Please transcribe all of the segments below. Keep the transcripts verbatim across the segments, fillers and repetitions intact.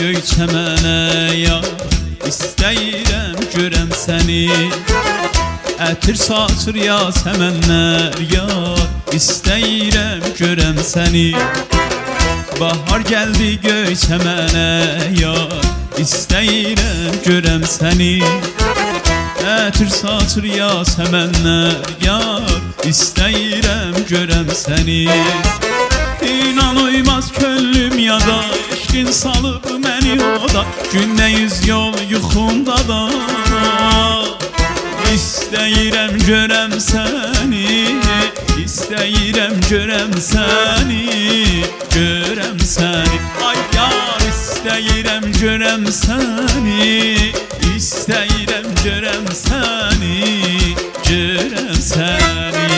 göy çəmənə yar, istəyirəm görəm səni. Ətir saçır yasəmənlər yar, istəyirəm görəm səni. Bahar gəldi göy çəmənə yar, istəyirəm görəm səni. Ətir saçır yasəmənlər yar, istəyirəm görəm səni. İnan uymaz könlüm yada, eşkin salıb məni oda, gündə yüz yol yuxumda da. İstəyirəm görəm səni, istəyirəm görəm səni, görəm səni. Ay yar, istəyirəm görəm səni, istəyirəm görəm səni, görəm səni.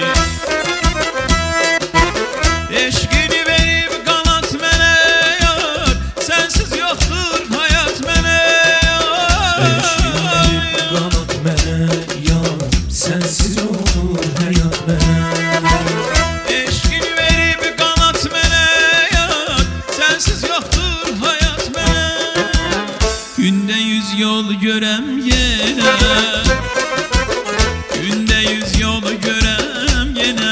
Eşqini verib qanat mənə yar, sənsiz yoxdur həyat mənə yar. Eşqini verib qanat mənə yar, sənsiz yoxdur həyat mənə. Eşqini verib qanat mənə yar, sənsiz yoxdur həyat mənə. Gündə yüz yol görəm yenə, gündə yüz yol görəm yenə.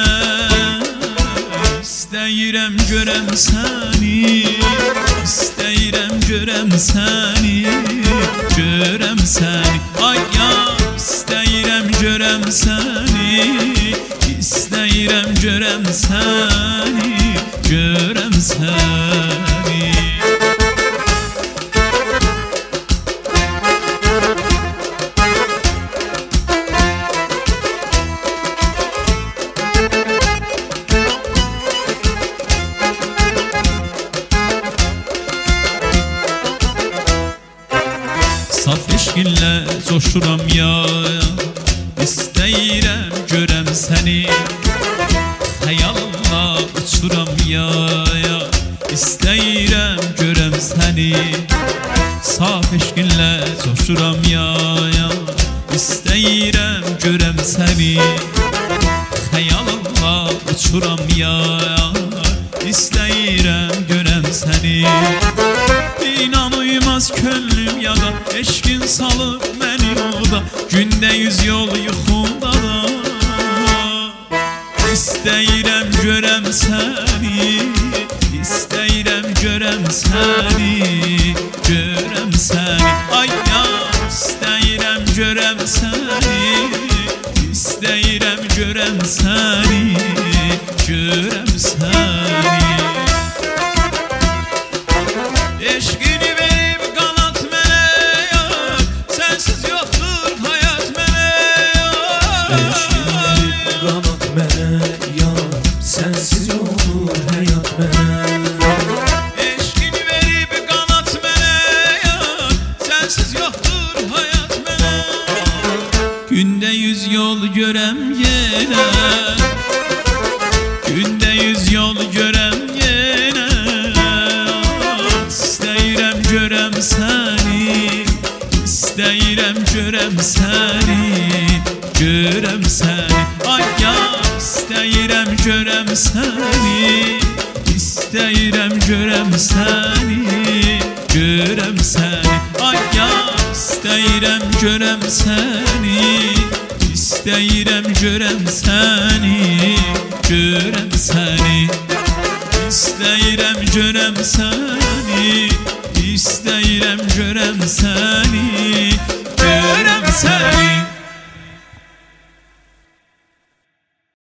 İstəyirəm görəm səni, istəyirəm görəm səni, görəm səni. Ay yar, istəyirəm görəm səni, istəyirəm görəm səni, görəm səni. Saf eşqinlə coşuram ya, istəyirəm görəm səni. Xəyalımla uçuram ya, istəyirəm görəm səni. Saf eşqinlə coşuram ya, istəyirəm görəm səni. Xəyalımla uçuram ya, istəyirəm görəm səni. İnan uymaz könlüm yada, eşkin salıb məni oda, gündə yüz yol yuxumda da. İstəyirəm görəm səni, istəyirəm görəm səni, görəm səni. Ay yar, istəyirəm görəm səni, istəyirəm görəm səni, görəm səni. Eşqini verib qanat mənə yar, sənsiz yoxdur həyat mənə yar. Eşqini verib qanat mənə yar, sənsiz yoxdur həyat mənə. Eşqini verib qanat mənə yar, sənsiz yoxdur həyat mənə. Gündə yüz yol görəm yenə, gündə yüz yol görəm yenə. İstəyirəm görəm səni, istəyirəm görəm səni, görəm səni. Ay yar, istəyirəm görəm səni, istəyirəm görəm səni, görəm səni. Ay yar, istəyirəm görəm səni, istəyirəm görəm səni, görəm səni. İstəyirəm görəm səni, istəyirəm görəm səni,